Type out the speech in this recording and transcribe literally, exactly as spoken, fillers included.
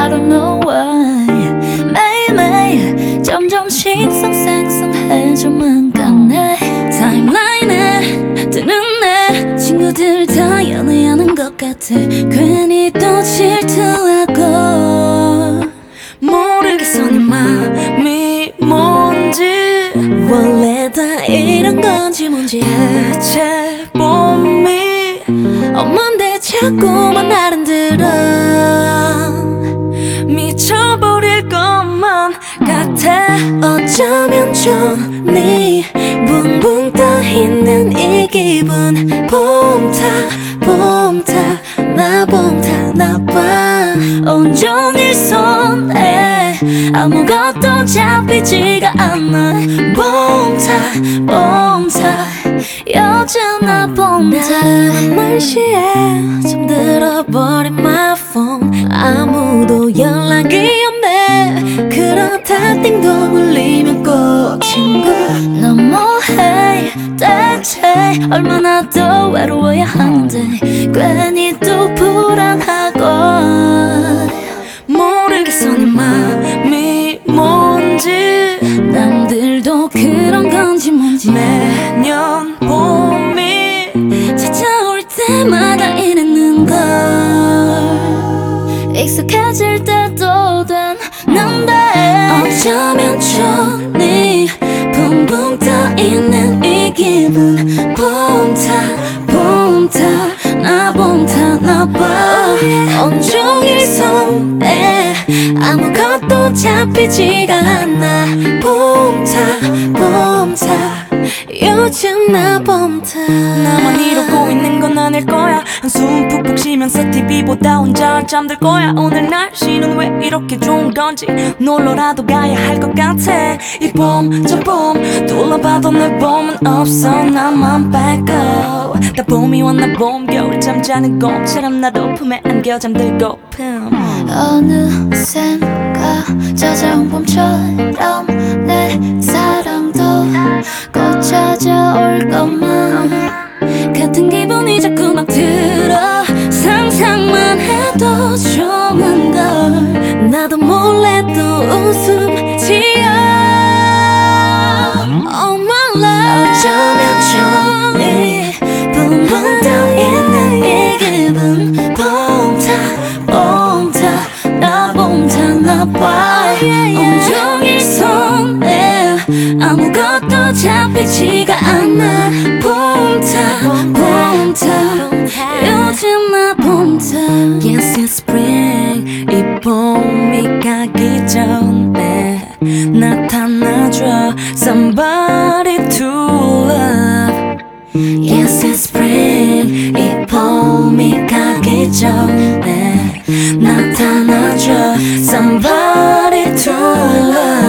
I don't know why 매일매일 점점씩 생생해져만 가네 타임라인에 뜨는 내 친구들 다 연애하는 것 같아 괜히 또 질투하고 모르겠어 네 맘이 뭔지 원래 다 이런 건지 뭔지 대체 봄이 없는데 자꾸만 나를 들어 미쳐버릴 것만 같아 어쩌면 좋니 붕붕 떠있는 이 기분 봄타 봄타 나 봄타 나봐 온종일 손에 아무것도 잡히지가 않아 봄타 봄타 요즘 나 봄타 날씨에 잠들어버린 my phone 아무도 연락이 없네 그러다 띵동 울리면 꼭 친구 넌 뭐해 대체 얼마나 더 외로워야 하는데 괜히 또 불안하고 모르겠어 네 맘이 뭔지 남들도 그런 건지 뭔지 매년 봄이 찾아올 때마다 이랬는걸 익숙해질 때도 됐는데 어쩌면 좋니 붕붕 떠있는 이 기분 봄타 봄타 나 봄타 나봐 온종일 손에 아무것도 잡히지가 않아 봄타 봄타 요즘 나 봄타 나만 이러고 있는 건 아닐 거야 한숨 푹푹 쉬면서 티비보다 혼자 잠들 거야 오늘 날씨는 왜 이렇게 좋은 건지 놀러라도 가야 할 것 같아 이 봄 저 봄 둘러봐도 내 봄은 없어 나만 빼고 다 봄이 왔나 봄 겨울 잠자는 곰처럼 나도 품에 안겨 잠들고픔 어느샌가 찾아온 봄처럼 내 사랑도 곧 찾아올 것만 같은 기분이 자꾸 막 들어 상상만 해도 좋은 걸 나도 몰래 또 웃음 지어 Oh my love 어쩌면 좋니 붕붕 떠있는 이 기분 봄타 봄타 나 봄타 나봐 온종일 손에 아무것도 잡히지가 않아 봄타 봄타 요즘 나 봄타 Yes it's spring 이 봄이 가기 전에 나타나줘 Somebody to love Yes it's spring 이 봄이 가기 전에 나타나줘 Somebody to love